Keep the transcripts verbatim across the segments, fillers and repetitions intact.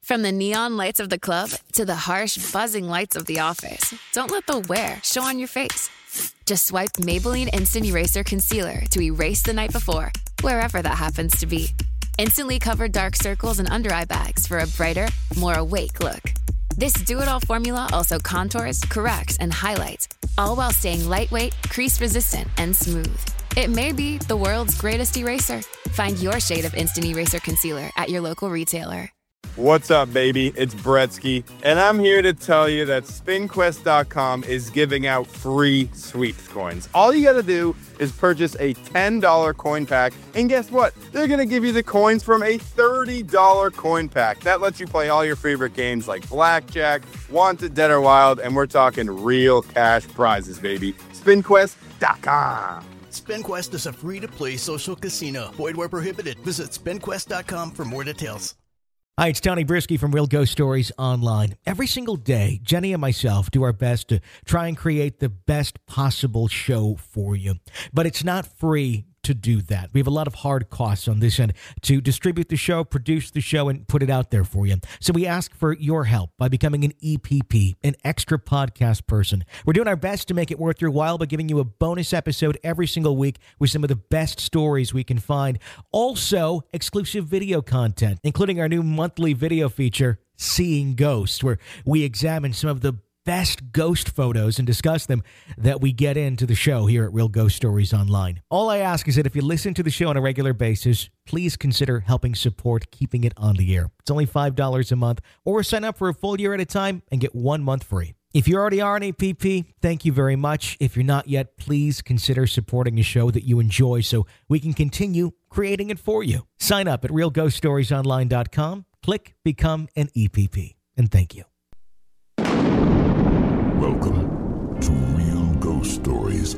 From the neon lights of the club to the harsh, buzzing lights of the office, don't let the wear show on your face. Just swipe Maybelline Instant Eraser Concealer to erase the night before, wherever that happens to be. Instantly cover dark circles and under-eye bags for a brighter, more awake look. This do-it-all formula also contours, corrects, and highlights, all while staying lightweight, crease-resistant, and smooth. It may be the world's greatest eraser. Find your shade of Instant Eraser Concealer at your local retailer. What's up, baby? It's Bretsky, and I'm here to tell you that spin quest dot com is giving out free sweeps coins. All you gotta do is purchase a ten dollars coin pack, and guess what? They're gonna give you the coins from a thirty dollars coin pack. That lets you play all your favorite games like Blackjack, Wanted, Dead or Wild, and we're talking real cash prizes, baby. spin quest dot com. SpinQuest is a free-to-play social casino. Void where prohibited. Visit spin quest dot com for more details. Hi, it's Tony Brisky from Real Ghost Stories Online. Every single day, Jenny and myself do our best to try and create the best possible show for you. But it's not free to do that. We have a lot of hard costs on this end to distribute the show, produce the show, and put it out there for you. So we ask for your help by becoming an E P P, an extra podcast person. We're doing our best to make it worth your while by giving you a bonus episode every single week with some of the best stories we can find. Also, exclusive video content, including our new monthly video feature, Seeing Ghosts, where we examine some of the best ghost photos and discuss them that we get into the show here at Real Ghost Stories Online. All I ask is that if you listen to the show on a regular basis, please consider helping support keeping it on the air. It's only five dollars a month, or sign up for a full year at a time and get one month free. If you already are an A P P, thank you very much. If you're not yet, please consider supporting a show that you enjoy so we can continue creating it for you. Sign up at real ghost stories online dot com, click Become an E P P, and thank you. Welcome to Real Ghost Stories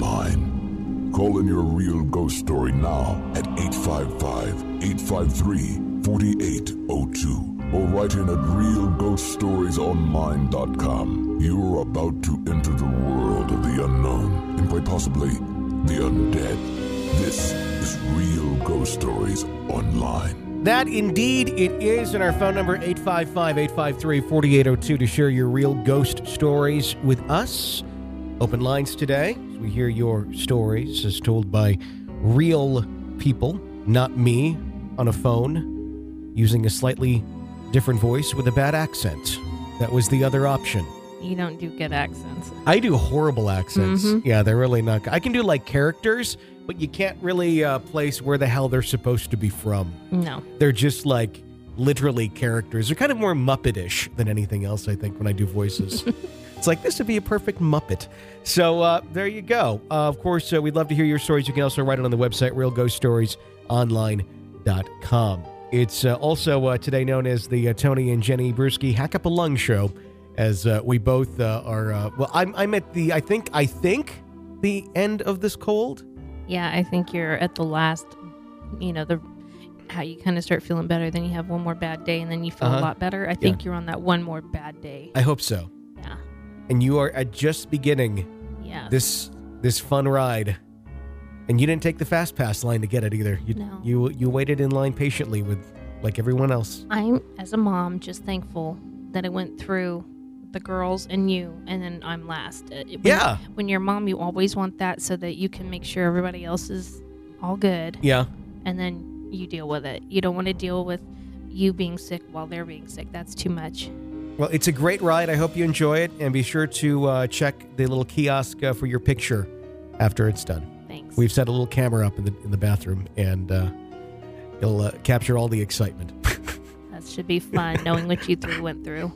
Online. Call in your real ghost story now at eight five five, eight five three, four eight zero two or write in at real ghost stories online dot com. You're about to enter the world of the unknown and quite possibly the undead. This is Real Ghost Stories Online. That indeed it is, and our phone number eight five five, eight five three, four eight zero two to share your real ghost stories with us. Open lines today as we hear your stories as told by real people, not me on a phone using a slightly different voice with a bad accent. That was the other option. You don't do good accents. I do horrible accents. Mm-hmm. Yeah, they're really not good. I can do like characters, but you can't really uh, place where the hell they're supposed to be from. No. They're just like literally characters. They're kind of more Muppet-ish than anything else, I think, when I do voices. It's like, this would be a perfect Muppet. So uh, there you go. Uh, of course, uh, we'd love to hear your stories. You can also write it on the website, real ghost stories online dot com. It's uh, also uh, today known as the uh, Tony and Jenny Brewski Hack Up a Lung Show, as uh, we both uh, are, uh, well, I'm, I'm at the, I think, I think, the end of this cold. Yeah, I think you're at the last, you know, the how you kind of start feeling better, then you have one more bad day, and then you feel Uh-huh. a lot better. I think Yeah. you're on that one more bad day. I hope so. Yeah. And you are at just beginning Yeah. this this fun ride. And you didn't take the fast pass line to get it either. You, No. You you waited in line patiently with like everyone else. I'm, as a mom, just thankful that I went through the girls and you, and then I'm last. Uh, When, Yeah. When you're a mom, you always want that so that you can make sure everybody else is all good. Yeah. And then you deal with it. You don't want to deal with you being sick while they're being sick. That's too much. Well, it's a great ride. I hope you enjoy it. And be sure to uh, check the little kiosk uh, for your picture after it's done. Thanks. We've set a little camera up in the in the bathroom, and uh, it'll uh, capture all the excitement. That should be fun, knowing what you three went through.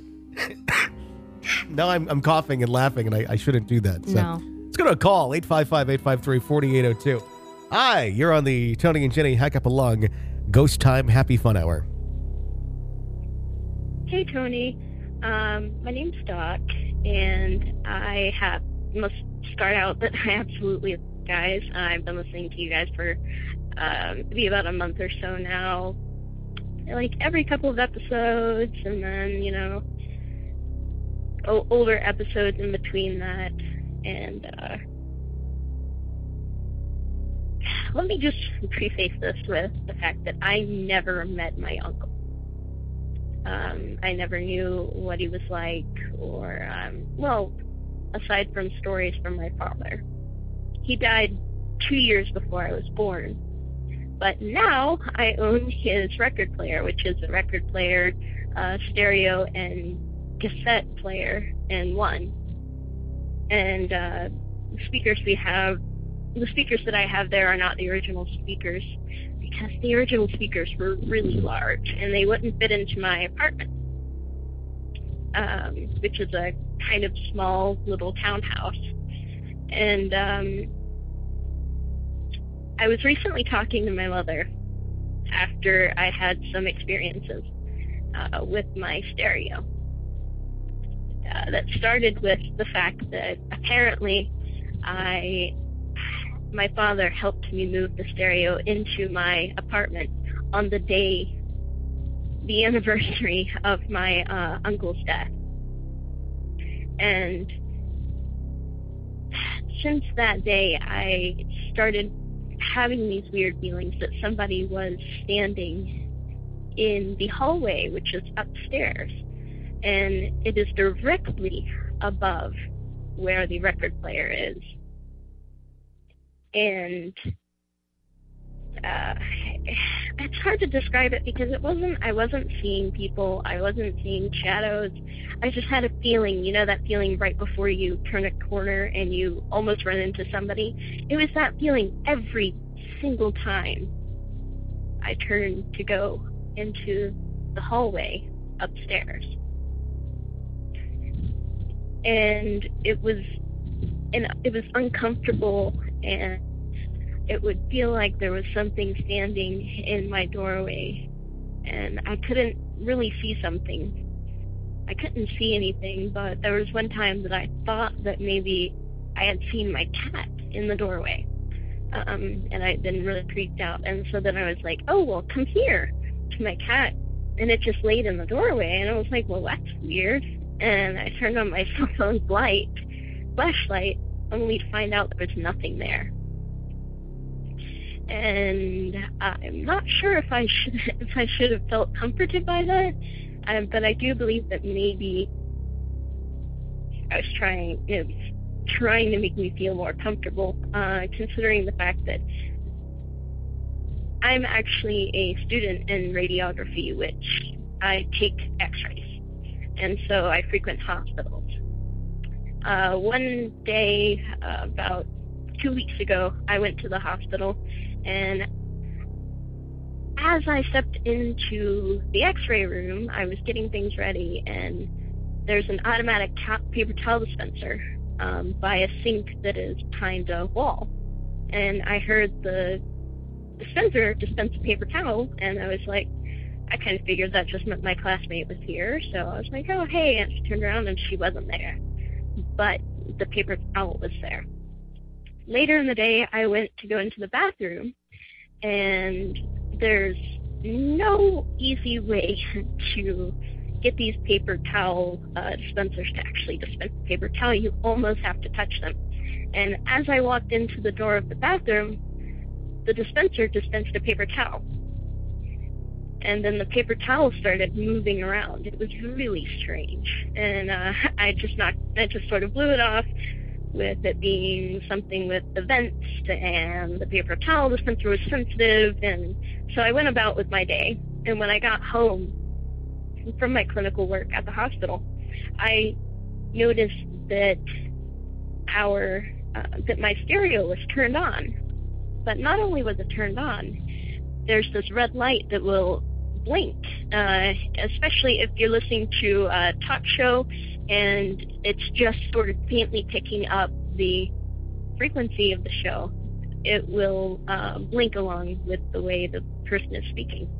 Now I'm I'm coughing and laughing, and I, I shouldn't do that. So No. let's go to a call, eight five five, eight five three, four eight zero two. Hi, you're on the Tony and Jenny Hack Up a Lung Ghost Time Happy Fun Hour. Hey, Tony. Um, my name's Doc, and I have must start out that I absolutely love you guys. I've been listening to you guys for um, maybe about a month or so now. Like every couple of episodes, and then, you know, o- older episodes in between that. And uh, let me just preface this with the fact that I never met my uncle. Um, I never knew what he was like, or, um, well, aside from stories from my father. He died two years before I was born. But now I own his record player, which is a record player, uh, stereo, and cassette player in one. And uh, the speakers we have, the speakers that I have there are not the original speakers, because the original speakers were really large, and they wouldn't fit into my apartment, um, which is a kind of small little townhouse. And um, I was recently talking to my mother after I had some experiences uh, with my stereo. Uh, that started with the fact that apparently I, my father helped me move the stereo into my apartment on the day, the anniversary of my uh, uncle's death. And since that day, I started having these weird feelings that somebody was standing in the hallway, which is upstairs. And it is directly above where the record player is. And uh, it's hard to describe it because it wasn't, I wasn't seeing people, I wasn't seeing shadows. I just had a feeling, you know, that feeling right before you turn a corner and you almost run into somebody. It was that feeling every single time I turned to go into the hallway upstairs. And it was, and it was uncomfortable, and it would feel like there was something standing in my doorway, and I couldn't really see something. I couldn't see anything, but there was one time that I thought that maybe I had seen my cat in the doorway, um, and I'd been really creeped out. And so then I was like, oh, well, come here to my cat, and it just laid in the doorway, and I was like, well, that's weird. And I turned on my cell phone's light, flashlight, only to find out there was nothing there. And I'm not sure if I should if I should have felt comforted by that, um, but I do believe that maybe I was trying, you know, trying to make me feel more comfortable, uh, considering the fact that I'm actually a student in radiography, which I take X-rays. And so I frequent hospitals. Uh, one day, uh, about two weeks ago, I went to the hospital, and as I stepped into the X-ray room, I was getting things ready, and there's an automatic ta- paper towel dispenser um, by a sink that is behind a wall. And I heard the dispenser dispense a paper towel, and I was like, I kind of figured that just meant my classmate was here, so I was like, oh, hey, and she turned around and she wasn't there. But the paper towel was there. Later in the day, I went to go into the bathroom, and there's no easy way to get these paper towel uh, dispensers to actually dispense the paper towel. You almost have to touch them. And as I walked into the door of the bathroom, the dispenser dispensed a paper towel. And then the paper towel started moving around. It was really strange. And uh, I just knocked, I just sort of blew it off with it being something with the vents, and the paper towel dispenser was sensitive. And so I went about with my day. And when I got home from my clinical work at the hospital, I noticed that our, uh, that my stereo was turned on. But not only was it turned on, there's this red light that will blink, uh, especially if you're listening to a talk show and it's just sort of faintly picking up the frequency of the show. It will uh, blink along with the way the person is speaking.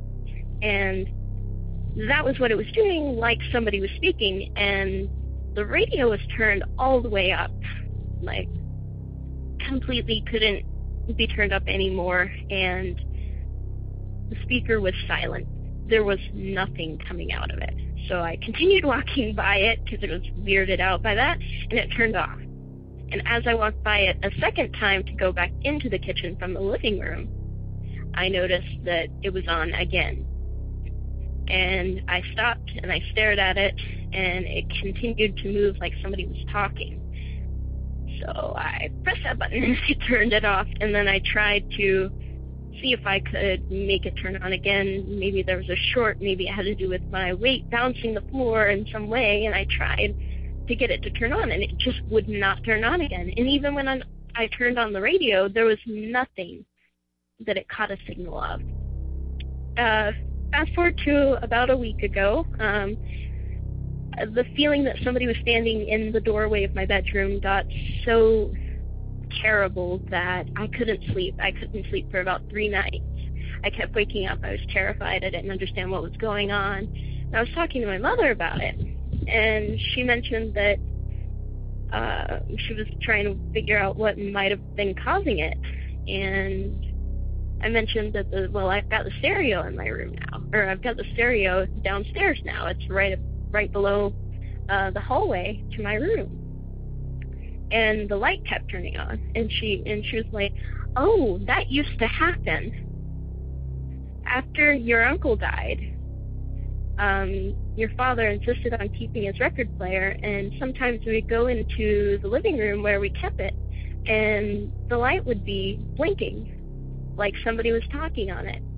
And that was what it was doing, like somebody was speaking, and the radio was turned all the way up, like completely couldn't be turned up anymore, and the speaker was silent. There was nothing coming out of it. So I continued walking by it because it was weirded out by that, and it turned off. And as I walked by it a second time to go back into the kitchen from the living room, I noticed that it was on again. And I stopped and I stared at it, and it continued to move like somebody was talking. So I pressed that button and I turned it off, and then I tried to see if I could make it turn on again. Maybe there was a short, maybe it had to do with my weight bouncing the floor in some way, and I tried to get it to turn on, and it just would not turn on again. And even when I, I turned on the radio, there was nothing that it caught a signal of. Uh, fast forward to about a week ago, um, the feeling that somebody was standing in the doorway of my bedroom got so terrible that I couldn't sleep. I couldn't sleep for about three nights. I kept waking up. I was terrified. I didn't understand what was going on. And I was talking to my mother about it, and she mentioned that uh, she was trying to figure out what might have been causing it. And I mentioned that, the well, I've got the stereo in my room now, or I've got the stereo downstairs now. It's right right below uh, the hallway to my room. And the light kept turning on, and she and she was like, "Oh, that used to happen after your uncle died. Um, your father insisted on keeping his record player, and sometimes we'd go into the living room where we kept it, and the light would be blinking, like somebody was talking on it,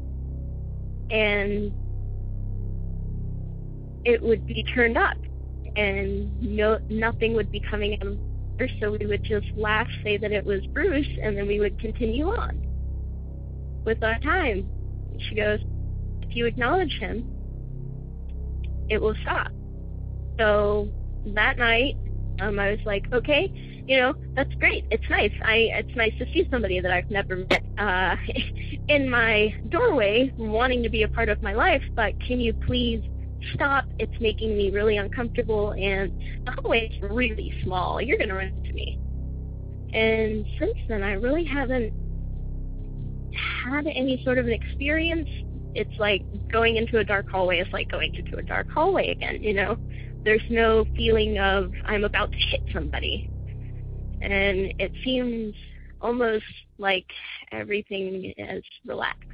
and it would be turned up, and no nothing would be coming out of her, so we would just laugh, say that it was Bruce, and then we would continue on with our time." She goes, "If you acknowledge him, it will stop." So that night, um, I was like, okay, you know, that's great. It's nice. I it's nice to see somebody that I've never met uh, in my doorway wanting to be a part of my life, but can you please stop? It's making me really uncomfortable, and the hallway is really small. You're going to run into me. And since then, I really haven't had any sort of an experience. It's like going into a dark hallway is like going into a dark hallway again, you know? There's no feeling of I'm about to hit somebody. And it seems almost like everything is relaxed.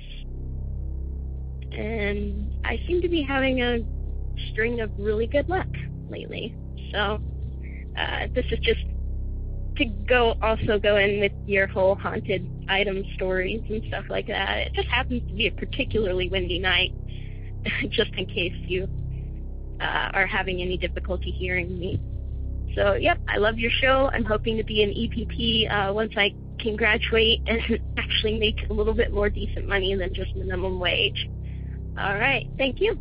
And I seem to be having a string of really good luck lately. So uh, this is just to go also go in with your whole haunted item stories and stuff like that. It just happens to be a particularly windy night, just in case you uh, are having any difficulty hearing me. So, yep, I love your show. I'm hoping to be an E P P uh, once I can graduate and actually make a little bit more decent money than just minimum wage. All right, thank you.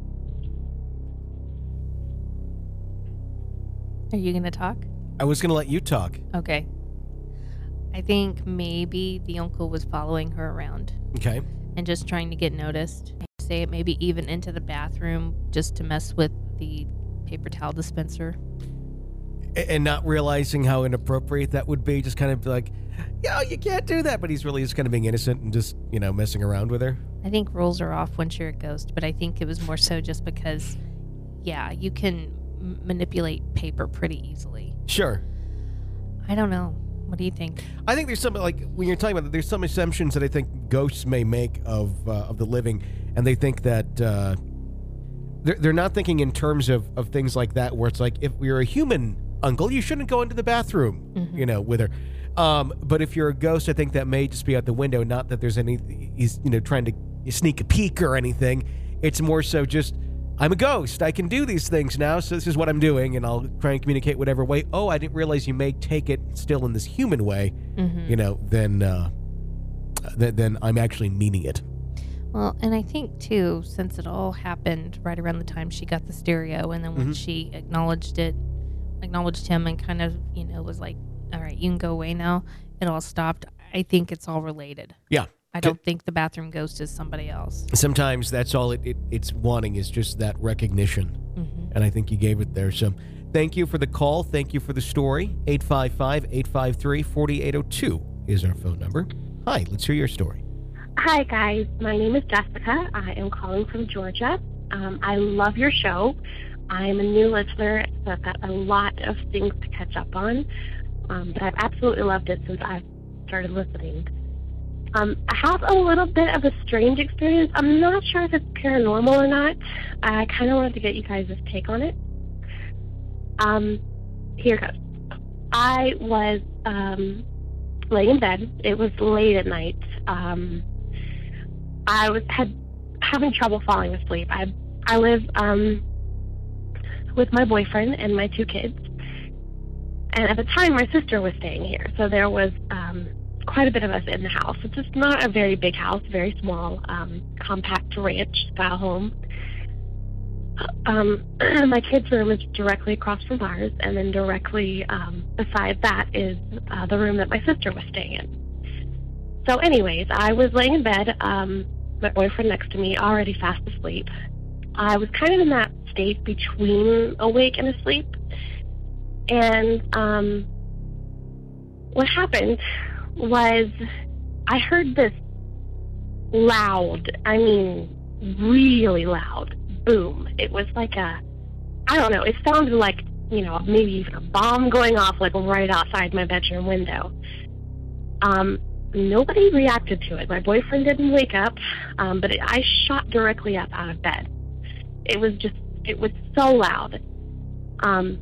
Are you going to talk? I was going to let you talk. Okay. I think maybe the uncle was following her around. Okay. And just trying to get noticed. I'd say it maybe even into the bathroom just to mess with the paper towel dispenser. And not realizing how inappropriate that would be. Just kind of like, yo, you can't do that. But he's really just kind of being innocent and just, you know, messing around with her. I think rules are off once you're a ghost. But I think it was more so just because, yeah, you can m- manipulate paper pretty easily. Sure. I don't know. What do you think? I think there's some, like, when you're talking about that, there's some assumptions that I think ghosts may make of uh, of the living, and they think that uh, they're, they're not thinking in terms of, of things like that, where it's like, if you're a human uncle, you shouldn't go into the bathroom, mm-hmm. you know, with her. Um, but if you're a ghost, I think that may just be out the window, not that there's any, he's, you know, trying to sneak a peek or anything. It's more so just, I'm a ghost. I can do these things now, so this is what I'm doing, and I'll try and communicate whatever way. Oh, I didn't realize you may take it still in this human way, mm-hmm. you know, then, uh, th- then I'm actually meaning it. Well, and I think, too, since it all happened right around the time she got the stereo, and then when mm-hmm. she acknowledged it, acknowledged him and kind of, you know, was like, all right, you can go away now, it all stopped. I think it's all related. Yeah. I don't think the bathroom ghost is somebody else. Sometimes that's all it, it it's wanting is just that recognition. Mm-hmm. And I think you gave it there. So thank you for the call. Thank you for the story. eight five five, eight five three, four eight zero two is our phone number. Hi, let's hear your story. Hi, guys. My name is Jessica. I am calling from Georgia. Um, I love your show. I'm a new listener, so I've got a lot of things to catch up on. Um, but I've absolutely loved it since I've started listening. Um, I have a little bit of a strange experience. I'm not sure if it's paranormal or not. I kind of wanted to get you guys' take on it. Um, here goes. I was um, laying in bed. It was late at night. Um, I was had having trouble falling asleep. I I live um, with my boyfriend and my two kids. And at the time, my sister was staying here. So there was um, quite a bit of us in the house. It's just not a very big house, very small, um, compact ranch-style home. Um, my kids' room is directly across from ours, and then directly um, beside that is uh, the room that my sister was staying in. So anyways, I was laying in bed, um, my boyfriend next to me, already fast asleep. I was kind of in that state between awake and asleep. And um, what happened was I heard this loud, I mean really loud, boom. It was like a, I don't know, it sounded like, you know, maybe even a bomb going off like right outside my bedroom window. Um, nobody reacted to it. My boyfriend didn't wake up, um, but it, I shot directly up out of bed. It was just, it was so loud. Um,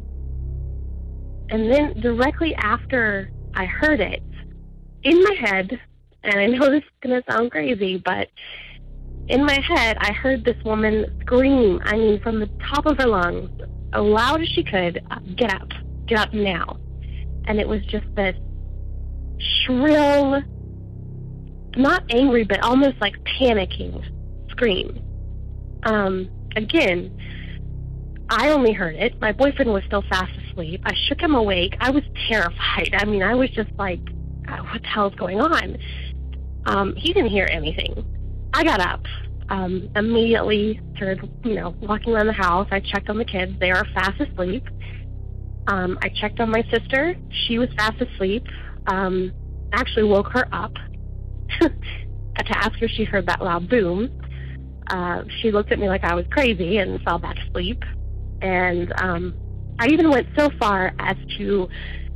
and then directly after I heard it, in my head, and I know this is going to sound crazy, but in my head, I heard this woman scream, I mean, from the top of her lungs, as loud as she could, uh, get up, get up now. And it was just this shrill, not angry, but almost like panicking scream. Um, again, I only heard it. My boyfriend was still fast asleep. I shook him awake. I was terrified. I mean, I was just like, what the hell is going on? Um, he didn't hear anything. I got up, um, immediately started, you know, walking around the house. I checked on the kids. They are fast asleep. Um, I checked on my sister. She was fast asleep. Um, actually woke her up to ask her if she heard that loud boom. Uh, she looked at me like I was crazy and fell back asleep. And um, I even went so far as to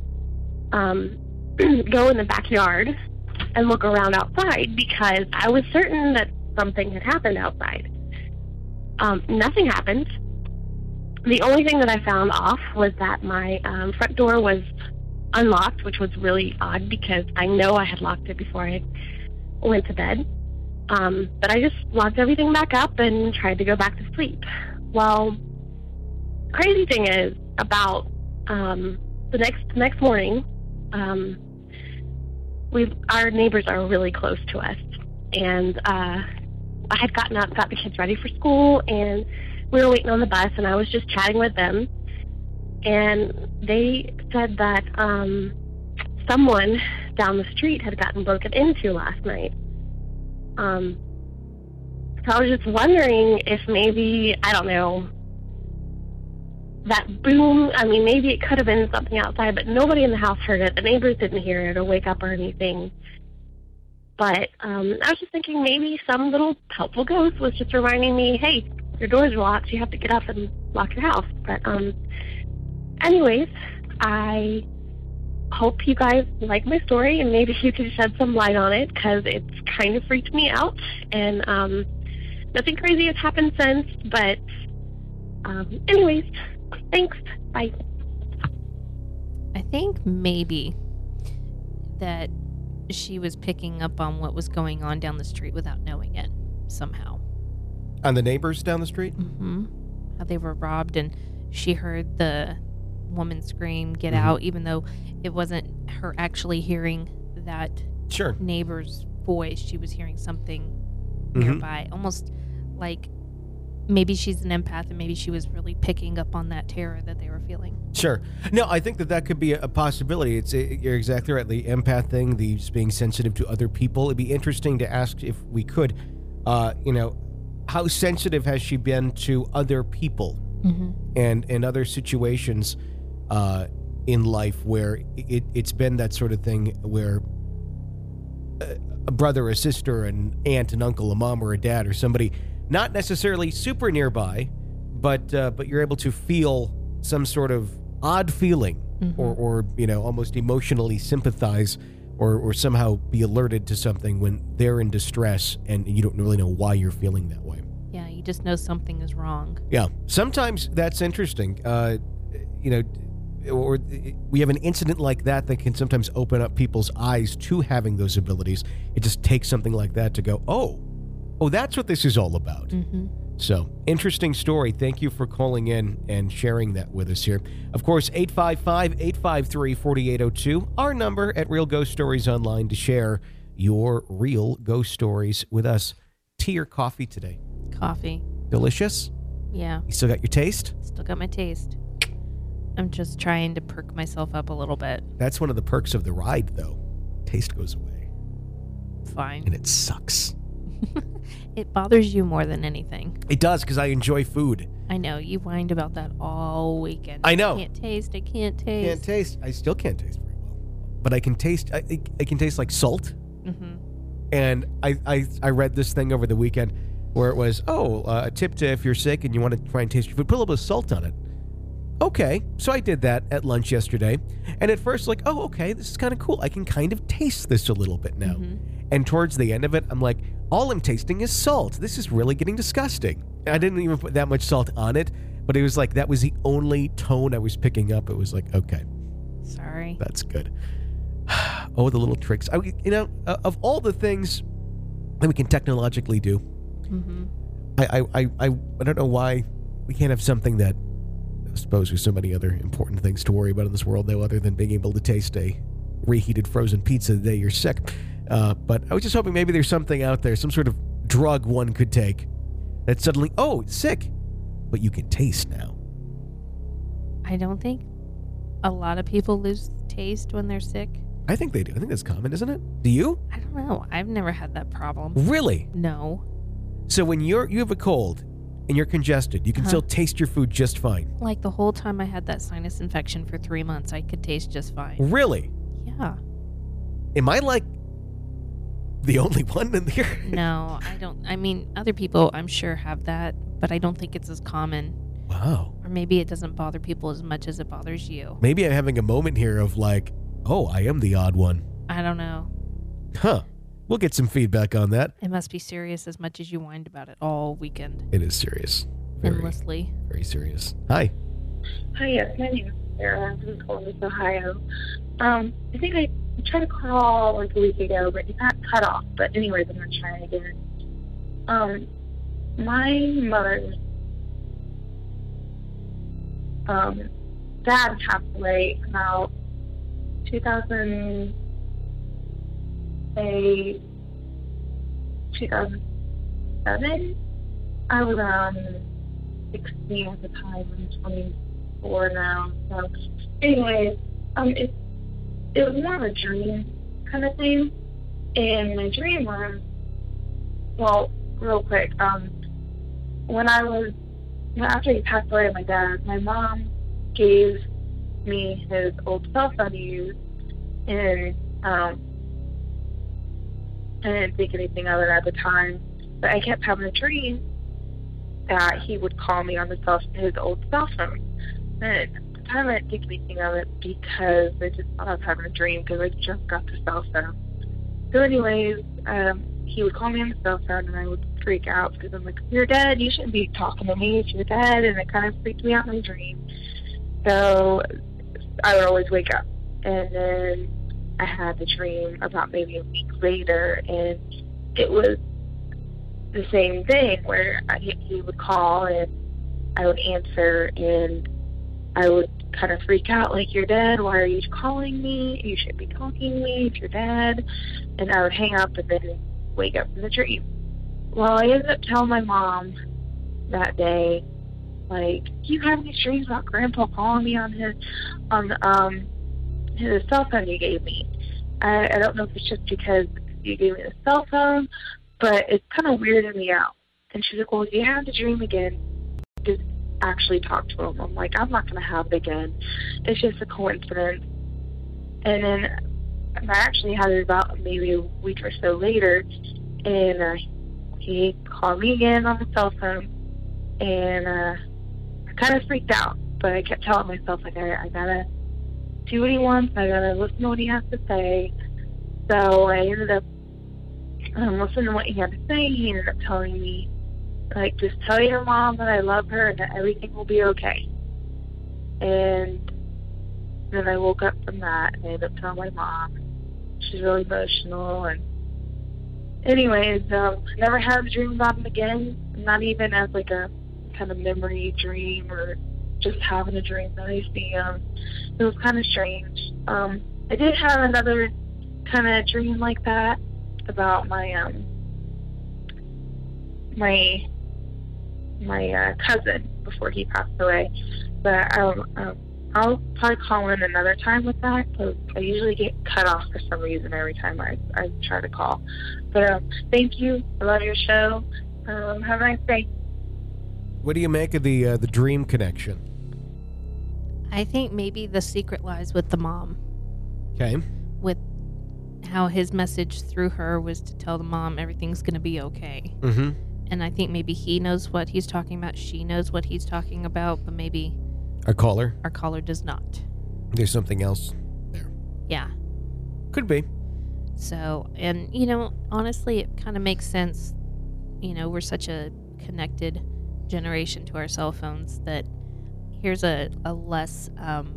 um, go in the backyard and look around outside because I was certain that something had happened outside. Um, nothing happened. The only thing that I found off was that my um, front door was unlocked, which was really odd because I know I had locked it before I went to bed. Um, but I just locked everything back up and tried to go back to sleep. Well, crazy thing is about um, the next next morning, um, we our neighbors are really close to us, and uh, I had gotten up, got the kids ready for school, and we were waiting on the bus, and I was just chatting with them, and they said that um, someone down the street had gotten broken into last night. Um, so I was just wondering if maybe, I don't know, that boom, I mean, maybe it could have been something outside, but nobody in the house heard it. The neighbors didn't hear it or wake up or anything. But um, I was just thinking maybe some little helpful ghost was just reminding me, hey, your door's locked, you have to get up and lock your house. But um, anyways, I hope you guys like my story, and maybe you can shed some light on it, because it's kind of freaked me out. And um, nothing crazy has happened since, but um, anyways, thanks. Bye. I think maybe that she was picking up on what was going on down the street without knowing it somehow. On the neighbors down the street? Mm-hmm. How they were robbed, and she heard the woman scream, get mm-hmm. out, even though it wasn't her actually hearing that sure. neighbor's voice. She was hearing something mm-hmm. nearby, almost like maybe she's an empath and maybe she was really picking up on that terror that they were feeling. Sure. No, I think that that could be a, a possibility. It's a, you're exactly right. The empath thing, the just being sensitive to other people. It'd be interesting to ask if we could, uh, you know, how sensitive has she been to other people mm-hmm. and, and other situations uh, in life where it, it's been that sort of thing where a, a brother, a sister, an aunt, an uncle, a mom, or a dad, or somebody not necessarily super nearby, but uh, but you're able to feel some sort of odd feeling, mm-hmm. or, or you know, almost emotionally sympathize or, or somehow be alerted to something when they're in distress and you don't really know why you're feeling that way. Yeah, you just know something is wrong. Yeah, sometimes that's interesting. Uh, you know, or we have an incident like that that can sometimes open up people's eyes to having those abilities. It just takes something like that to go, oh, oh, that's what this is all about. Mm-hmm. So, interesting story. Thank you for calling in and sharing that with us here. Of course, eight five five, eight five three, four eight zero two, our number at Real Ghost Stories Online to share your real ghost stories with us. Tea or coffee today? Coffee. Delicious? Yeah. You still got your taste? Still got my taste. I'm just trying to perk myself up a little bit. That's one of the perks of the ride, though. Taste goes away. Fine. And it sucks. It bothers you more than anything. It does, because I enjoy food. I know. You whined about that all weekend. I know. I can't taste. I can't taste. Can't taste. I still can't taste very well. But I can taste, I, I, I can taste like salt. Mm-hmm. And I, I, I read this thing over the weekend where it was, oh, uh, a tip to if you're sick and you want to try and taste your food, put a little bit of salt on it. Okay, so I did that at lunch yesterday. And at first, like, oh, okay, this is kind of cool. I can kind of taste this a little bit now. Mm-hmm. And towards the end of it, I'm like, all I'm tasting is salt. This is really getting disgusting. I didn't even put that much salt on it, but it was like that was the only tone I was picking up. It was like, okay. Sorry. That's good. Oh, the little tricks. I, you know, uh, of all the things that we can technologically do, Mm-hmm. I, I, I, I, I don't know why we can't have something that, I suppose there's so many other important things to worry about in this world, though, other than being able to taste a reheated frozen pizza the day you're sick. Uh, but I was just hoping maybe there's something out there, some sort of drug one could take that suddenly, oh, it's sick, but you can taste now. I don't think a lot of people lose taste when they're sick. I think they do. I think that's common, isn't it? Do you? I don't know. I've never had that problem. Really? No. So when you're you have a cold and you're congested, you can Huh. still taste your food just fine. Like the whole time I had that sinus infection for three months, I could taste just fine. Really? Yeah. Am I like the only one in here? No, I don't. I mean, other people I'm sure have that, but I don't think it's as common. Wow. Or maybe it doesn't bother people as much as it bothers you. Maybe I'm having a moment here of like, oh, I am the odd one. I don't know. Huh. We'll get some feedback on that. It must be serious as much as you whined about it all weekend. It is serious. Very, Endlessly. very serious. Hi. Hi, yes, my name is Sarah. I'm from Columbus, Ohio. Um, I think I tried to call like a week ago, but it got cut off. But anyways, I'm going to try again. Um, my mother's um, dad passed away about two thousand eight, two thousand seven. I was um sixteen at the time. I'm twenty-four now. So, anyways, um, it it was more of a dream kind of thing. And my dream was, well, real quick. Um, when I was well, after he passed away, my dad, my mom gave me his old cell phone to use, and um, I didn't think anything of it at the time. But I kept having a dream that he would call me on the cell, his old cell phone. And at the time, I didn't think anything of it because I just thought I was having a dream because I just got the cell phone. So, anyways, um, he would call me on the cell phone, and I would freak out because I'm like, "You're dead. You shouldn't be talking to me if you're dead." And it kind of freaked me out in my dream. So I would always wake up, and then I had the dream about maybe a week later, and it was the same thing where I, he would call, and I would answer, and I would kind of freak out, like, "You're dead. Why are you calling me? You should be talking to me if you're dead." And I would hang up and then wake up from the dream. Well, I ended up telling my mom that day, like, "You have these dreams about Grandpa calling me on his on um his cell phone you gave me. I, I don't know if it's just because you gave me the cell phone, but it's kind of weirding me out." And she's like, "Well, if you have the dream again, just actually talk to him." I'm like, "I'm not going to have it again. It's just a coincidence." And then I actually had it about maybe a week or so later, and uh, he called me again on the cell phone, and uh, I kind of freaked out, but I kept telling myself, like, I, I gotta do what he wants, I gotta listen to what he has to say. So I ended up um, listening to what he had to say. He ended up telling me, like, just tell your mom that I love her and that everything will be okay. And then I woke up from that and I ended up telling my mom. She's really emotional. And anyways, um, I never had a dream about him again, not even as like a kind of memory dream or just having a dream that I see him. It was kind of strange. Um, I did have another kind of dream like that about my um my my uh, cousin before he passed away. But um, um, I'll probably call in another time with that because I usually get cut off for some reason every time I, I try to call. But um, thank you. I love your show. Um, have a nice day. What do you make of the uh, the dream connection? I think maybe the secret lies with the mom. Okay. With how his message through her was to tell the mom everything's going to be okay. Mm-hmm. And I think maybe he knows what he's talking about. She knows what he's talking about, but maybe our caller, our caller does not. There's something else there. Yeah. Could be. So, and, you know, honestly, it kind of makes sense. You know, we're such a connected generation to our cell phones that here's a, a less um,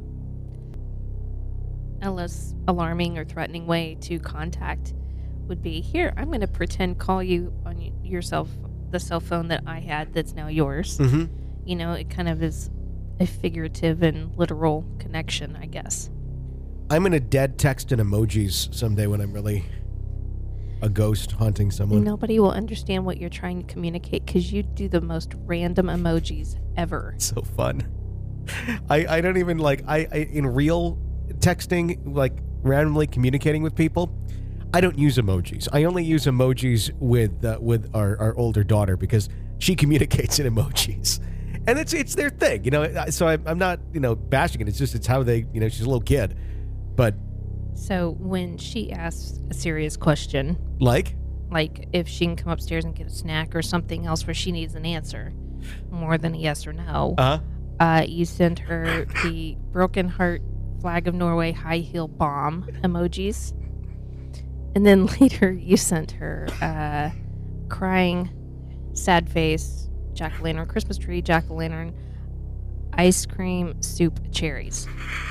a less alarming or threatening way to contact would be, here, I'm going to pretend call you on yourself, the cell phone that I had that's now yours. Mm-hmm. You know, it kind of is a figurative and literal connection, I guess. I'm going to dead text and emojis someday when I'm really a ghost haunting someone. Nobody will understand what you're trying to communicate because you do the most random emojis ever. It's so fun. I, I don't even like, I, I in real texting, like randomly communicating with people, I don't use emojis. I only use emojis with uh, with our, our older daughter because she communicates in emojis. And it's it's their thing, you know. So I, I'm not, you know, bashing it. It's just it's how they, you know, she's a little kid. But so when she asks a serious question, like, like if she can come upstairs and get a snack or something else where she needs an answer, more than a yes or no, uh-huh. uh, you send her the broken heart, flag of Norway, high heel bomb emojis, and then later you sent her uh, crying, sad face, jack-o'-lantern, Christmas tree, jack-o'-lantern, ice cream, soup, cherries.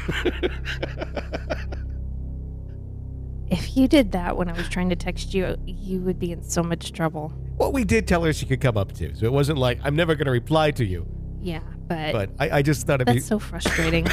If you did that when I was trying to text you, you would be in so much trouble. Well, we did tell her she could come up to, so it wasn't like, I'm never going to reply to you. Yeah, but... But I, I just thought it'd that's be... so frustrating.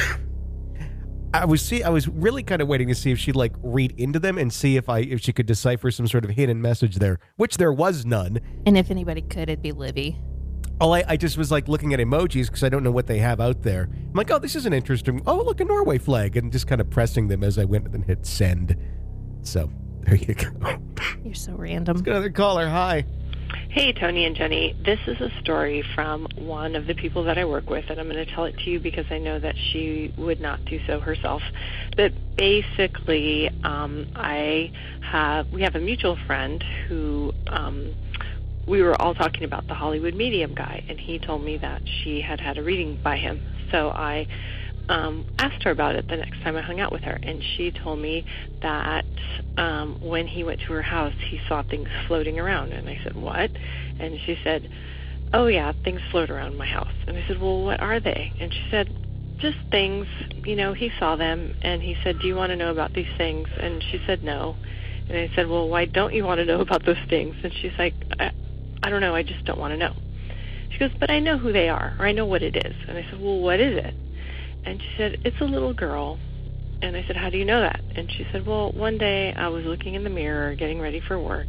I was see. I was really kind of waiting to see if she'd like read into them and see if I if she could decipher some sort of hidden message there, which there was none. And if anybody could, it'd be Livy. Oh, I, I just was like looking at emojis because I don't know what they have out there. I'm like, oh, this is an interesting. Oh, look, a Norway flag, and just kind of pressing them as I went and hit send. So there you go. You're so random. Let's get another caller. Hi. Hey, Tony and Jenny. This is a story from one of the people that I work with, and I'm going to tell it to you because I know that she would not do so herself. But basically, um, I have we have a mutual friend who um, we were all talking about the Hollywood medium guy, and he told me that she had had a reading by him. So I um, asked her about it the next time I hung out with her, and she told me that um, when he went to her house, he saw things floating around. And I said, what? And she said, oh, yeah, things float around my house. And I said, well, what are they? And she said, just things. You know, he saw them, and he said, do you want to know about these things? And she said, no. And I said, well, why don't you want to know about those things? And she's like, I, I don't know, I just don't want to know. She goes, but I know who they are, or I know what it is. And I said, well, what is it? And she said, it's a little girl. And I said, how do you know that? And she said, well, one day I was looking in the mirror, getting ready for work,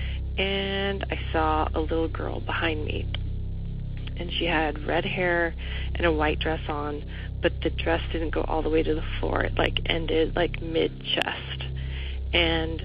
and I saw a little girl behind me. And she had red hair and a white dress on, but the dress didn't go all the way to the floor. It, like, ended, like, mid-chest. And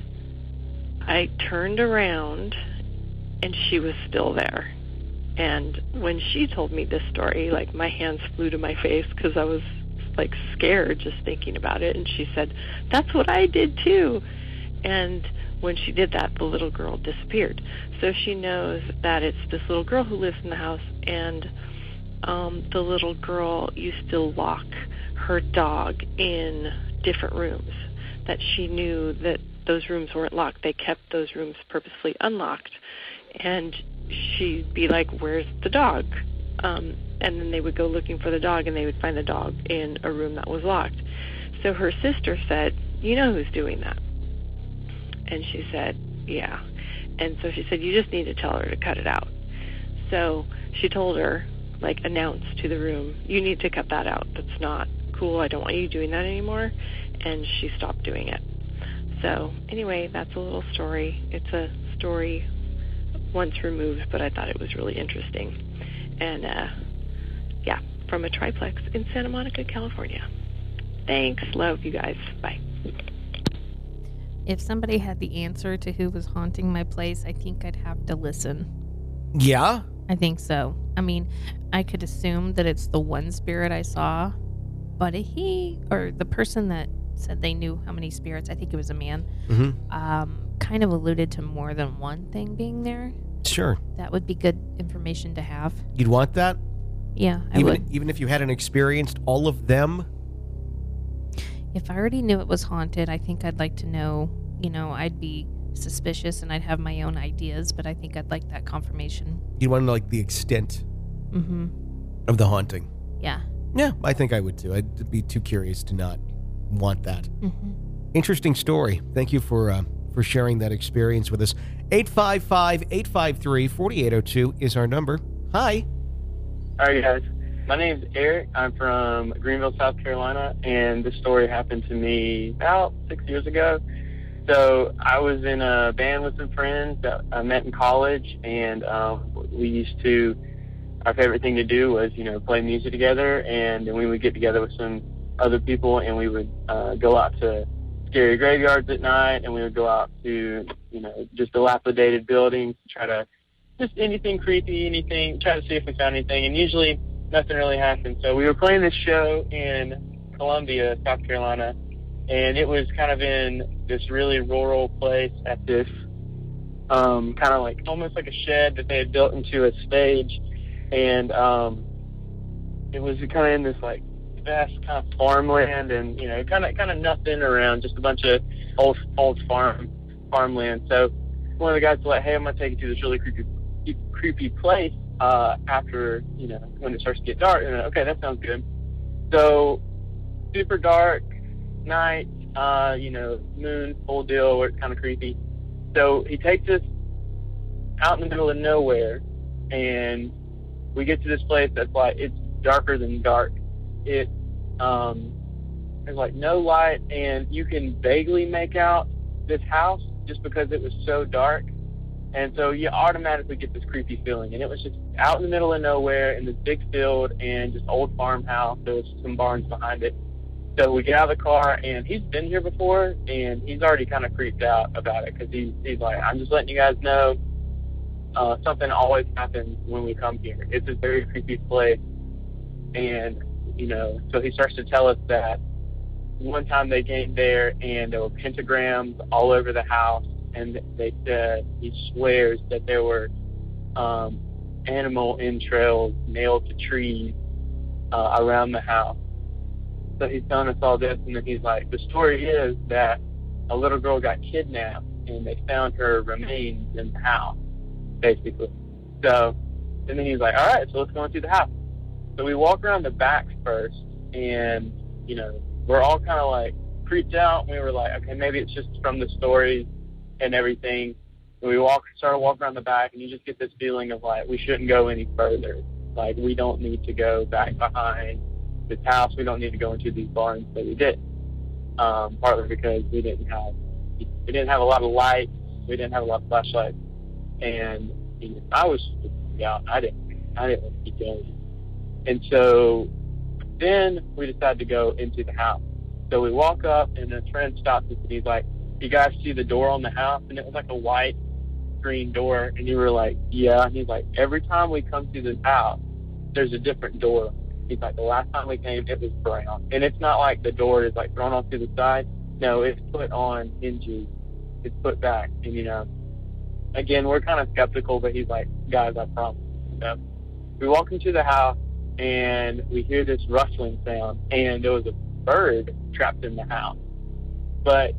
I turned around, and she was still there. And when she told me this story, like, my hands flew to my face because I was, like, scared just thinking about it. And she said, that's what I did, too. And when she did that, the little girl disappeared. So she knows that it's this little girl who lives in the house, and um, the little girl used to lock her dog in different rooms, that she knew that those rooms weren't locked. They kept those rooms purposely unlocked. And she'd be like, where's the dog? Um, and then they would go looking for the dog, and they would find the dog in a room that was locked. So her sister said, you know who's doing that? And she said, yeah. And so she said, you just need to tell her to cut it out. So she told her, like, announce to the room, you need to cut that out. That's not cool. I don't want you doing that anymore. And she stopped doing it. So anyway, that's a little story. It's a story once removed, but I thought it was really interesting. And, uh, yeah, from a triplex in Santa Monica, California. Thanks. Love you guys. Bye. If somebody had the answer to who was haunting my place, I think I'd have to listen. Yeah? I think so. I mean, I could assume that it's the one spirit I saw, but he, or the person that said they knew how many spirits, I think it was a man, Mm-hmm. um, kind of alluded to more than one thing being there. Sure. That would be good information to have. You'd want that? Yeah, I even, would. Even if you hadn't experienced all of them? If I already knew it was haunted, I think I'd like to know, you know, I'd be suspicious and I'd have my own ideas, but I think I'd like that confirmation. You'd want to know, like, the extent Mm-hmm. of the haunting. Yeah. Yeah, I think I would too. I'd be too curious to not want that. Mm-hmm. Interesting story. Thank you for uh, for sharing that experience with us. eight five five, eight five three, four eight zero two is our number. Hi. All right, guys. My name's Eric. I'm from Greenville, South Carolina, and this story happened to me about six years ago. So I was in a band with some friends that I met in college, and um, we used to, our favorite thing to do was, you know, play music together, and then we would get together with some other people, and we would uh, go out to scary graveyards at night, and we would go out to, you know, just dilapidated buildings, try to, just anything creepy, anything, try to see if we found anything, and usually nothing really happened. So we were playing this show in Columbia, South Carolina, and it was kind of in this really rural place at this um, kind of like almost like a shed that they had built into a stage, and um, it was kind of in this like vast kind of farmland, and you know, kind of kind of nothing around, just a bunch of old old farm farmland. So one of the guys was like, "Hey, I'm gonna take you to this really creepy creepy place uh, after you know when it starts to get dark." And I'm like, okay, that sounds good. So super dark night, uh, you know, moon, full deal, where it's kind of creepy. So he takes us out in the middle of nowhere, and we get to this place that's like, it's darker than dark. It, um, there's like no light, and you can vaguely make out this house just because it was so dark. And so you automatically get this creepy feeling. And it was just out in the middle of nowhere in this big field and just old farmhouse. There was some barns behind it. So we get out of the car, and he's been here before, and he's already kind of creeped out about it because he's, he's like, I'm just letting you guys know uh, something always happens when we come here. It's a very creepy place. And, you know, so he starts to tell us that one time they came there, and there were pentagrams all over the house, and they said, he swears that there were um, animal entrails nailed to trees uh, around the house. So he's telling us all this, and then he's like, the story is that a little girl got kidnapped, and they found her remains in the house, basically. So, and then he's like, all right, so let's go into the house. So we walk around the back first, and, you know, we're all kind of like creeped out, and we were like, okay, maybe it's just from the stories and everything. And we walk, started walking around the back, and you just get this feeling of like, we shouldn't go any further. Like, we don't need to go back behind this house. We don't need to go into these barns, but we did. Um, partly because we didn't have we didn't have a lot of lights, we didn't have a lot of flashlights, and you know, I was yeah I didn't I didn't want to keep going. And so then we decided to go into the house. So we walk up, and a friend stops us, and he's like, "You guys see the door on the house?" And it was like a white screen door, and you were like, "Yeah." And he's like, "Every time we come to this house, there's a different door." He's like, the last time we came, it was brown. And it's not like the door is like thrown off to the side. No, it's put on hinges. It's put back. And, you know, again, we're kind of skeptical, but he's like, guys, I promise. So we walk into the house, and we hear this rustling sound, and there was a bird trapped in the house. But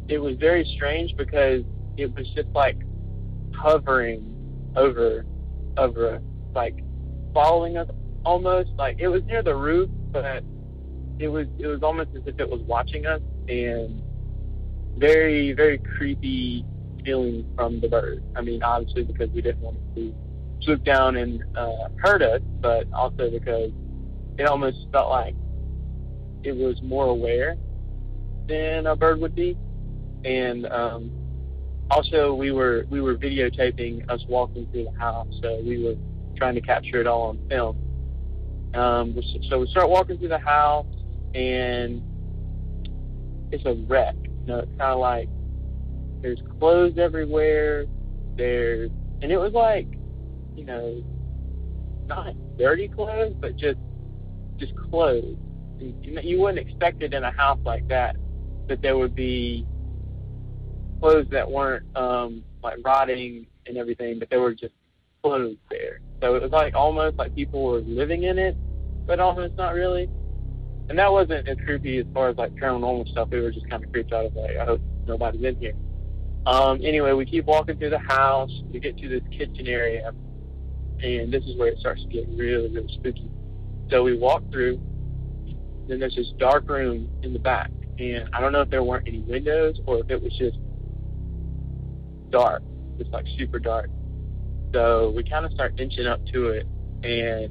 it was very strange because it was just like hovering over, over, like following us almost. Like it was near the roof, but it was it was almost as if it was watching us, and very, very creepy feeling from the bird. I mean, obviously because we didn't want it to swoop down and uh, hurt us, but also because it almost felt like it was more aware than a bird would be. And um, also we were we were videotaping us walking through the house, so we were trying to capture it all on film. Um, so we start walking through the house, and it's a wreck. You know, it's kind of like there's clothes everywhere. There's, and it was like, you know, not dirty clothes, but just just clothes. You, you wouldn't expect it in a house like that, that there would be clothes that weren't um, like rotting and everything, but there were just clothes there. So it was like almost like people were living in it, but almost not really. And that wasn't as creepy as far as like paranormal stuff. We were just kind of creeped out of like, I hope nobody's in here. Um, anyway, we keep walking through the house. We get to this kitchen area, and this is where it starts to get really, really spooky. So we walk through, then there's this dark room in the back, and I don't know if there weren't any windows or if it was just dark, just like super dark. So we kind of start inching up to it, and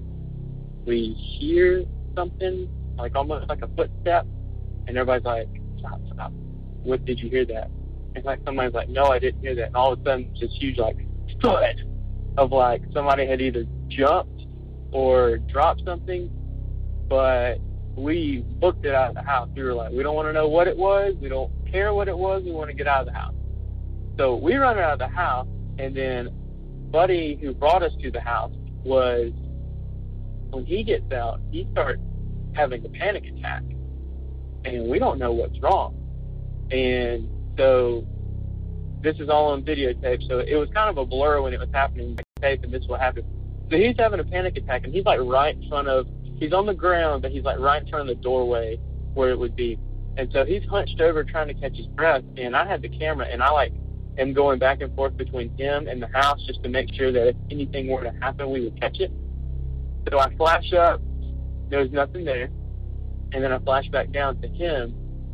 we hear something, like almost like a footstep, and everybody's like, stop, stop. What, did you hear that? And like somebody's like, no, I didn't hear that. And all of a sudden, this huge like thud of like somebody had either jumped or dropped something. But we booked it out of the house. We were like, we don't want to know what it was. We don't care what it was. We want to get out of the house. So we run out of the house, and then Buddy, who brought us to the house, was, when he gets out, he starts having a panic attack, and we don't know what's wrong. And so this is all on videotape, so it was kind of a blur when it was happening, tape, and this is what happened. So he's having a panic attack, and he's like right in front of, he's on the ground, but he's like right in front of the doorway where it would be. And so he's hunched over trying to catch his breath, and I had the camera, and I like am going back and forth between him and the house just to make sure that if anything were to happen, we would catch it. So I flash up, there was nothing there, and then I flash back down to him,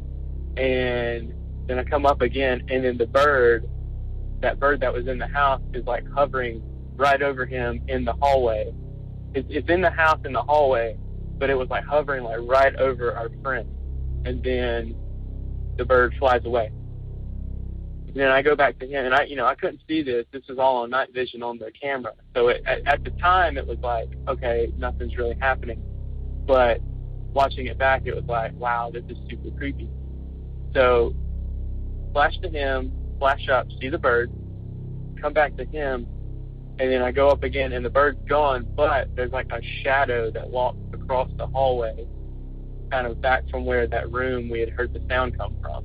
and then I come up again, and then the bird, that bird that was in the house is like hovering right over him in the hallway. It's, it's in the house in the hallway, but it was like hovering like right over our friend, and then the bird flies away. And then I go back to him, and I, you know, I couldn't see this. This was all on night vision on the camera. So it, at, at the time, it was like, okay, nothing's really happening. But watching it back, it was like, wow, this is super creepy. So flash to him, flash up, see the bird, come back to him, and then I go up again, and the bird's gone, but there's like a shadow that walks across the hallway, kind of back from where that room we had heard the sound come from.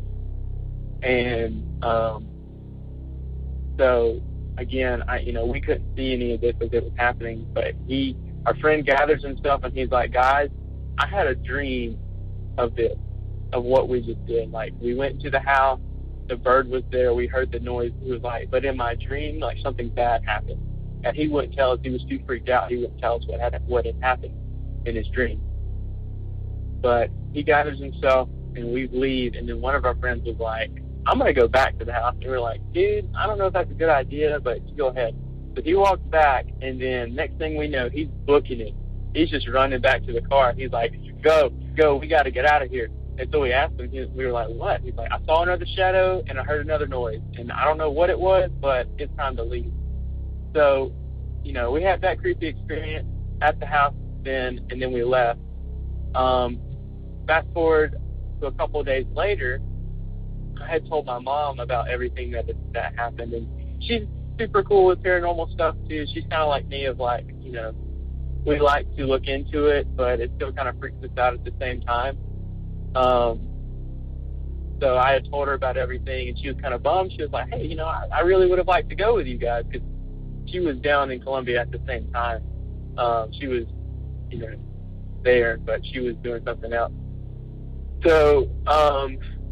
And um, so, again, I, you know, we couldn't see any of this as it was happening, but he, our friend gathers himself, and he's like, guys, I had a dream of this, of what we just did. Like, we went into the house, the bird was there, we heard the noise, he was like, but in my dream, like, something bad happened. And he wouldn't tell us, he was too freaked out, he wouldn't tell us what had, what had happened in his dream. But he gathers himself, and we leave, and then one of our friends was like, I'm going to go back to the house. And we were like, dude, I don't know if that's a good idea, but you go ahead. So he walks back, and then next thing we know, he's booking it. He's just running back to the car. He's like, go, go, we got to get out of here. And so we asked him, he, we were like, what? He's like, I saw another shadow, and I heard another noise. And I don't know what it was, but it's time to leave. So, you know, we had that creepy experience at the house then, and then we left. Um, fast forward to a couple of days later, I had told my mom about everything that that happened, and she's super cool with paranormal stuff too. She's kind of like me, of like, you know, we like to look into it, but it still kind of freaks us out at the same time. Um, so I had told her about everything, and she was kind of bummed. She was like, hey, you know, I, I really would have liked to go with you guys, because she was down in Columbia at the same time. Um, she was, you know, there, but she was doing something else. So, um,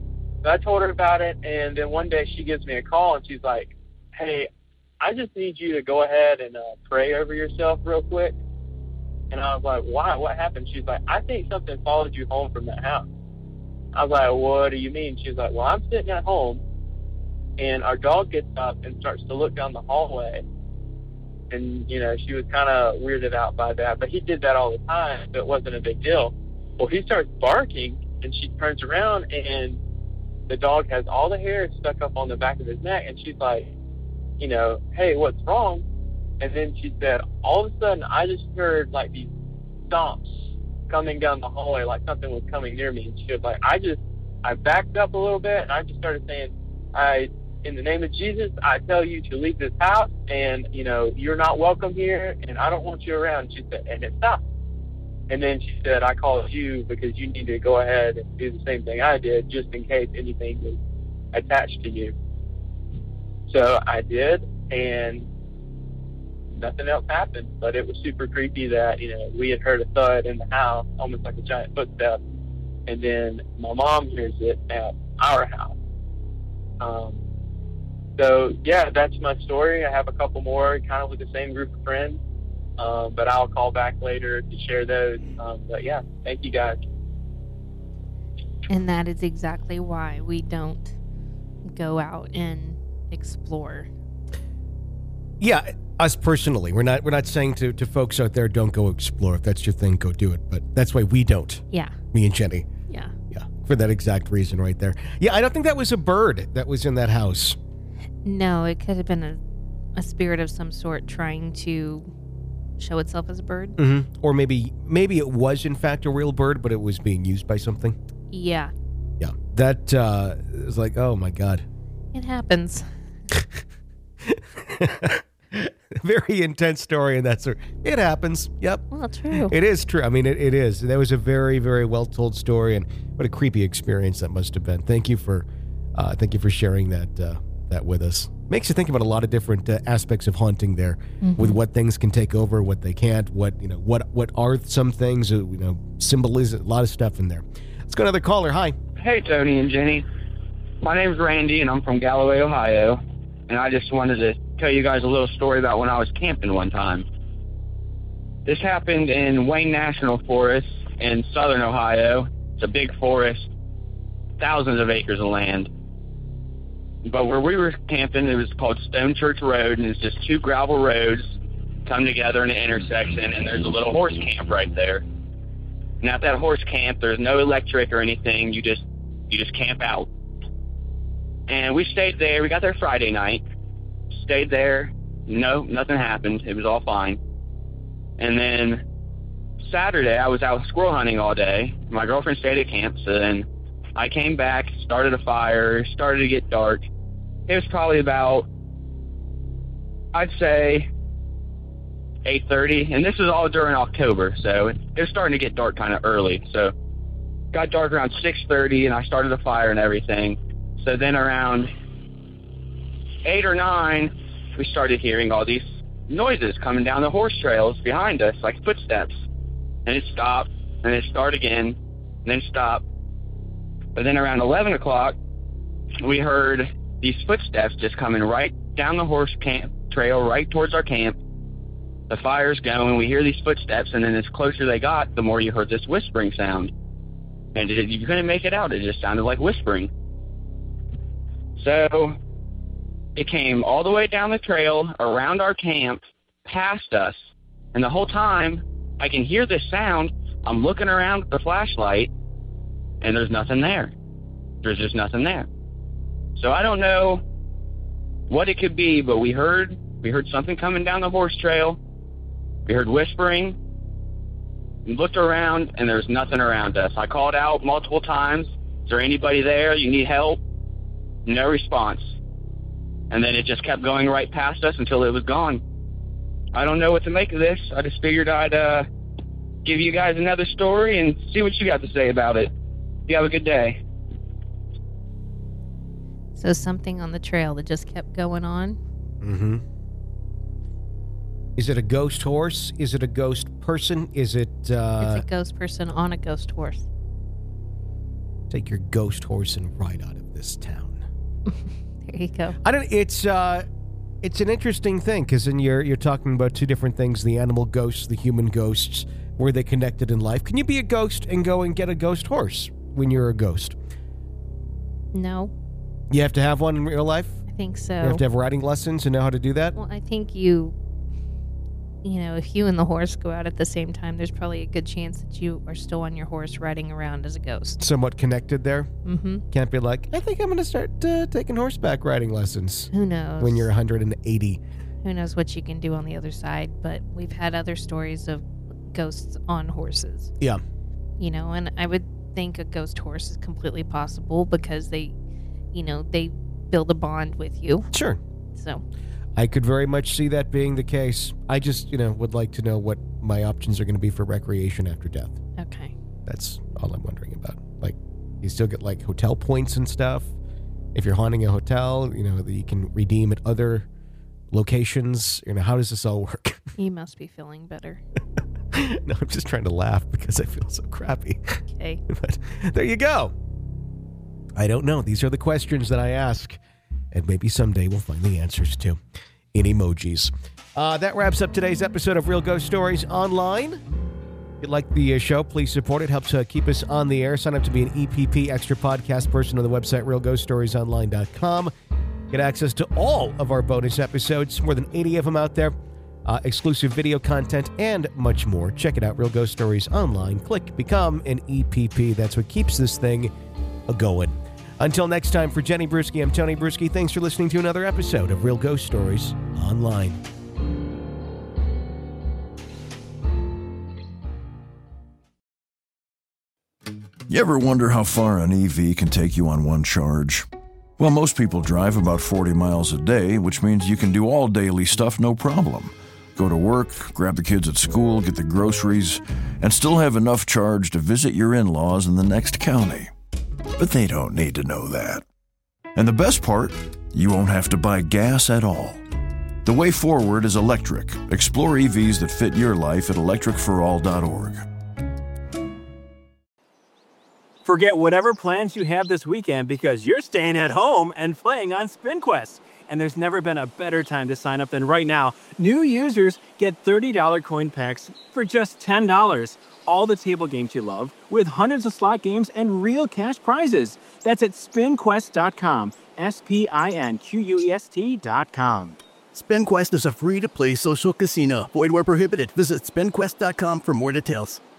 So I told her about it, and then one day she gives me a call, and she's like, hey, I just need you to go ahead and uh, pray over yourself real quick. And I was like, why? What happened? She's like, I think something followed you home from that house. I was like, what do you mean? She's like, well, I'm sitting at home, and our dog gets up and starts to look down the hallway. And, you know, she was kind of weirded out by that. But he did that all the time, so it wasn't a big deal. Well, he starts barking, and she turns around, and the dog has all the hair stuck up on the back of his neck. And she's like, you know, hey, what's wrong? And then she said, all of a sudden, I just heard, like, these stomps coming down the hallway, like something was coming near me. And she was like, I just, I backed up a little bit, and I just started saying, I, in the name of Jesus, I tell you to leave this house, and, you know, you're not welcome here, and I don't want you around. She said, and it stopped. And then she said, I called you because you need to go ahead and do the same thing I did, just in case anything was attached to you. So I did, and nothing else happened. But it was super creepy that, you know, we had heard a thud in the house, almost like a giant footstep, and then my mom hears it at our house. Um, so, yeah, that's my story. I have a couple more, kind of with the same group of friends, um, but I'll call back later to share those. Um, but, yeah, thank you, guys. And that is exactly why we don't go out and explore. Yeah, us personally, we're not we're not saying to, to folks out there, don't go explore. If that's your thing, go do it. But that's why we don't. Yeah. Me and Jenny. Yeah. Yeah, for that exact reason right there. Yeah, I don't think that was a bird that was in that house. No, it could have been a, a spirit of some sort trying to show itself as a bird. Mm-hmm. Or maybe maybe it was in fact a real bird, but it was being used by something. Yeah. Yeah. That uh, is like, oh my God. It happens. Very intense story, and that's it happens. Yep. Well, true. It is true. I mean, it, it is. That was a very, very well told story, and what a creepy experience that must have been. Thank you for, uh, thank you for sharing that uh, that with us. Makes you think about a lot of different uh, aspects of haunting there, mm-hmm. with what things can take over, what they can't, what you know, what what are some things, uh, you know, symbolism, a lot of stuff in there. Let's go to another caller. Hi. Hey, Tony and Jenny. My name's Randy, and I'm from Galloway, Ohio. And I just wanted to tell you guys a little story about when I was camping one time. This happened in Wayne National Forest in southern Ohio. It's a big forest, thousands of acres of land. But where we were camping, it was called Stone Church Road, and it's just two gravel roads come together in an intersection, and there's a little horse camp right there. And at that horse camp, there's no electric or anything. You just you just camp out. And we stayed there. We got there Friday night. Stayed there. No, nothing happened. It was all fine. And then Saturday, I was out squirrel hunting all day. My girlfriend stayed at camp. So then I came back, started a fire, started to get dark. It was probably about, I'd say, eight thirty. And this was all during October. So it was starting to get dark kind of early. So it got dark around six thirty, and I started a fire and everything. So then around eight or nine, we started hearing all these noises coming down the horse trails behind us, like footsteps. And it stopped, and it started again, and then stopped. But then around eleven o'clock, we heard these footsteps just coming right down the horse camp trail, right towards our camp. The fire's going, we hear these footsteps, and then as closer they got, the more you heard this whispering sound. And it, you couldn't make it out. It just sounded like whispering. So it came all the way down the trail, around our camp, past us. And the whole time, I can hear this sound. I'm looking around with the flashlight, and there's nothing there. There's just nothing there. So I don't know what it could be, but we heard we heard something coming down the horse trail. We heard whispering. We looked around, and there's nothing around us. I called out multiple times. Is there anybody there? You need help? No response. And then it just kept going right past us until it was gone. I don't know what to make of this. I just figured I'd uh, give you guys another story and see what you got to say about it. You have a good day. So something on the trail that just kept going on? Mm-hmm. Is it a ghost horse? Is it a ghost person? Is it... Uh... It's a ghost person on a ghost horse. take your ghost horse and ride out of this town. There you go. I don't. It's uh, it's an interesting thing because then you're you're talking about two different things: the animal ghosts, the human ghosts. Were they connected in life? Can you be a ghost and go and get a ghost horse when you're a ghost? No. You have to have one in real life? I think so. You have to have riding lessons and know how to do that? Well, I think you, you know, if you and the horse go out at the same time, there's probably a good chance that you are still on your horse riding around as a ghost. Somewhat connected there? Mm-hmm. Can't be like, I think I'm going to start uh, taking horseback riding lessons. Who knows? When you're one hundred eighty. Who knows what you can do on the other side, but we've had other stories of ghosts on horses. Yeah. You know, and I would think a ghost horse is completely possible because they, you know, they build a bond with you. Sure. So. I could very much see that being the case. I just, you know, would like to know what my options are going to be for recreation after death. Okay. That's all I'm wondering about. Like, you still get, like, hotel points and stuff. If you're haunting a hotel, you know, that you can redeem at other locations. You know, how does this all work? You must be feeling better. No, I'm just trying to laugh because I feel so crappy. Okay. But there you go. I don't know. These are the questions that I ask, and maybe someday we'll find the answers to in emojis. Uh, that wraps up today's episode of Real Ghost Stories Online. If you like the uh, show, please support it. Helps uh, keep us on the air. Sign up to be an E P P extra podcast person on the website real ghost stories online dot com. Get access to all of our bonus episodes, more than eighty of them out there. Uh, exclusive video content, and much more. Check it out, Real Ghost Stories Online. Click Become an E P P. That's what keeps this thing a-going. Until next time, for Jenny Brewski, I'm Tony Brewski. Thanks for listening to another episode of Real Ghost Stories Online. You ever wonder how far an E V can take you on one charge? Well, most people drive about forty miles a day, which means you can do all daily stuff no problem. Go to work, grab the kids at school, get the groceries, and still have enough charge to visit your in-laws in the next county. But they don't need to know that. And the best part, you won't have to buy gas at all. The way forward is electric. Explore E Vs that fit your life at electric for all dot org. Forget whatever plans you have this weekend because you're staying at home and playing on SpinQuest. And there's never been a better time to sign up than right now. New users get thirty dollars coin packs for just ten dollars. All the table games you love with hundreds of slot games and real cash prizes. That's at spin quest dot com. S P I N Q U E S T dot com. SpinQuest is a free-to-play social casino. Void where prohibited. Visit spin quest dot com for more details.